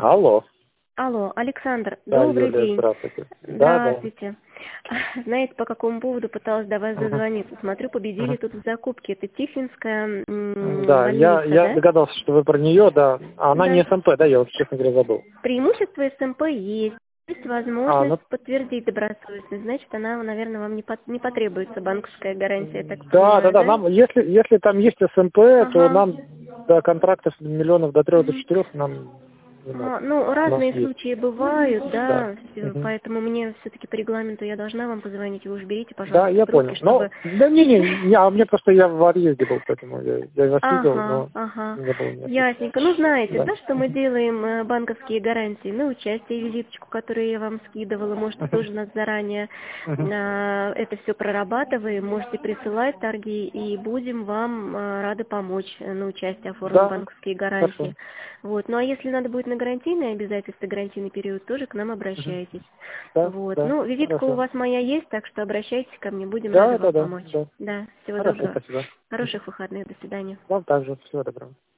Алло. Алло, Александр, Да, добрый Юлия, день. здравствуйте. Да, да. Здравствуйте. Знаете, по какому поводу пыталась до вас Мгм. дозвониться? Смотрю, победили Мгм. тут в закупке. Это Тихвинская Да, больница, я да? догадался, что вы про нее, да. А она Да. не СМП, да, я вот, честно говоря, забыл. Преимущество СМП есть. Есть Ну, возможность подтвердить добросовестность. Значит, она, наверное, вам не потребуется банковская гарантия, я так да, да, понимаю, да. да? Нам, если там есть СМП, то Ага. нам до контрактов миллионов до 3 до Мгм. 4 нам не надо. Ага, ну, У нас разные есть. случаи бывают, Да. да, Мгм. поэтому мне все-таки по регламенту я должна вам позвонить, вы уж берите, Да, пожалуйста, я трубки, понял. Но, чтобы... да а мне просто я в отъезде был, поэтому я вас видел, Ага, но ага, не было меня слышно. ясненько. Ну, знаете, Да. да, что мы Мгм. делаем банковские гарантии на участие, визиточку, которую я вам скидывала, можете Мгм. тоже нас заранее Мгм. это все прорабатываем, можете присылать торги, и будем вам рады помочь на участие оформить Да, банковские хорошо. гарантии. Вот. Ну, а если надо будет на гарантийные обязательства, гарантийный период, тоже к нам Мгм. обращайтесь. Да, Вот. да, Ну, визитка у хорошо. вас моя есть, так что обращайтесь ко мне, будем рады Да, вам да, да, помочь. да. Да, всего Хорошо, доброго. спасибо. Мгм. Хороших выходных, до свидания. Вам также. Всего доброго.